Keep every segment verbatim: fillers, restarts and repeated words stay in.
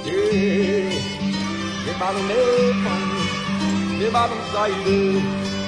Levaram meu pão, levaram saída.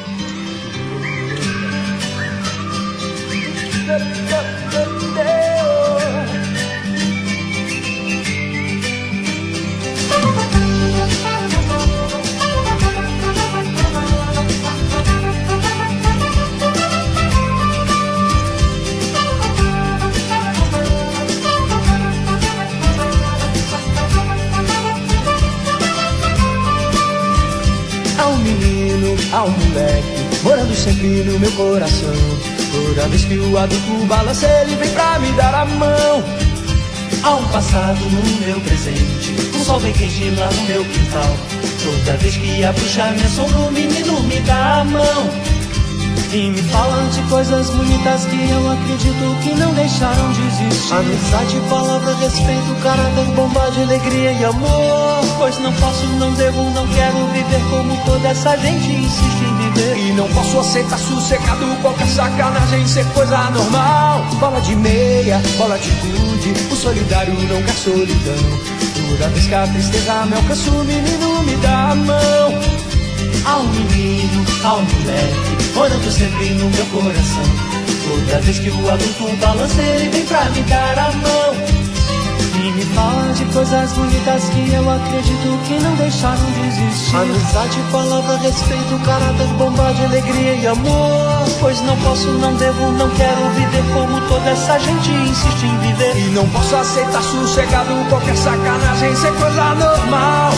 Há um menino, há um moleque, morando sempre no meu coração. Toda vez que o adulto balança, ele vem pra me dar a mão. Há um passado no meu presente, o sol vem quente lá no meu quintal. Toda vez que a bruxa me assombra, o menino me dá a mão E me falam de coisas bonitas que eu acredito que não deixaram de existir. amizade, palavra, respeito, caráter, bondade, alegria e amor. Pois não posso, não devo, não quero viver como toda essa gente insiste em viver. E não posso aceitar sossegado qualquer sacanagem ser coisa normal. Bola de meia, bola de gude, o solidário não quer solidão. Toda vez que a tristeza me alcança, o menino me dá a mão. Há um menino, há um moleque, morando sempre no meu coração. Toda vez que o adulto balança, ele vem pra me dar a mão E me fala de coisas bonitas que eu acredito que não deixaram de existir. amizade, palavra, respeito, caráter, bondade, alegria e amor. Pois não posso, não devo, não quero viver como toda essa gente insiste em viver. E não posso aceitar sossegado qualquer sacanagem ser coisa normal.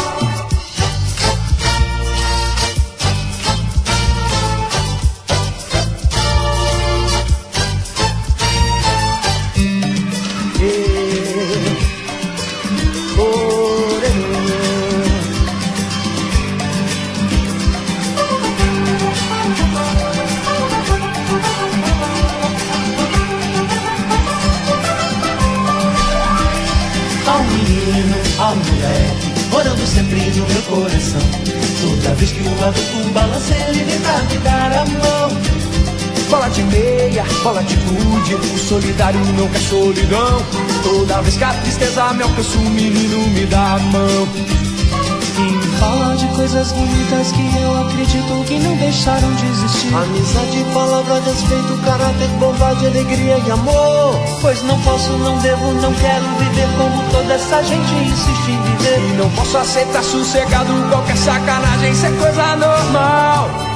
Há um menino, há um moleque, morando sempre no meu coração. Toda vez que o adulto balança, ele vem pra me dar a mão. Bola de meia, bola de gude, o solidário não quer solidão. Toda vez que a tristeza me alcança, o menino me dá a mão. E me fala de coisas bonitas que eu acredito que não deixaram de existir. Amizade, palavra, respeito, caráter, bondade, alegria e amor. Pois não posso, não devo, não quero viver como toda essa gente insiste em viver. E não posso aceitar sossegado qualquer sacanagem ser coisa normal.